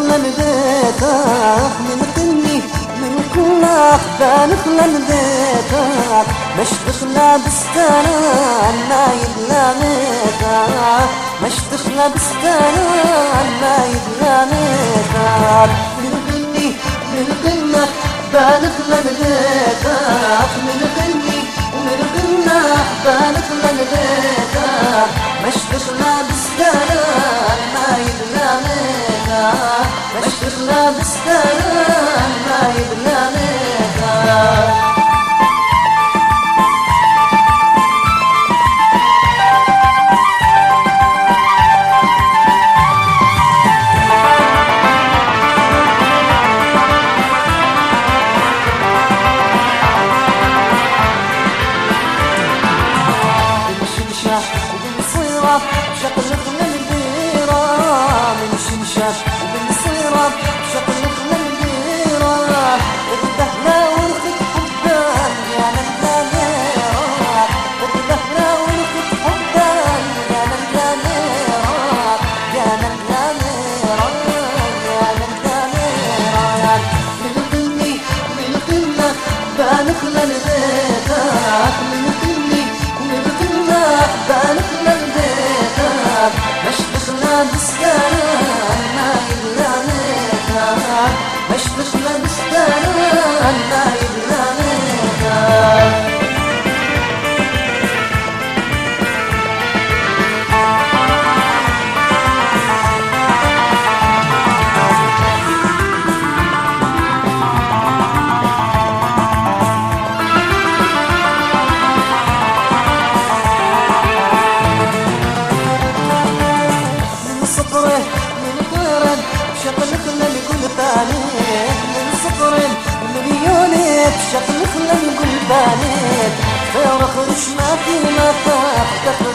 بانخلن بيتك من قلي من كل بانخلن بيتك مش تخلى بستان ما يبلى ميتك مش تخلى بستان ما يبلى ميتك من قلي من قلك بانخلن بيتك من قلي من قلك بانخلن بيتك مش تخلى بستان ما يبلى ميتك مش تخلى بستان ما يبلى ميتك وبالصيرة شكل خلال البيرة من شمشة وبالصيرة شكل خلال البيرة اتبهنا ورخت حبان يا نملانيرة اتبهنا ورخت حبان يا نملانيرة يا نملانيرة يا نملانيرة من قلبي من قلبك بانخلل بيتك من قلبي من قلبك بانخلل بيتك مش تخلى بستان ما يبلى ميتك مش تخلى بستان ما يبلى ميتك شكل خلال قلباني من صفر مليونات شكل خلال قلباني خير خرش ما في ما تفتح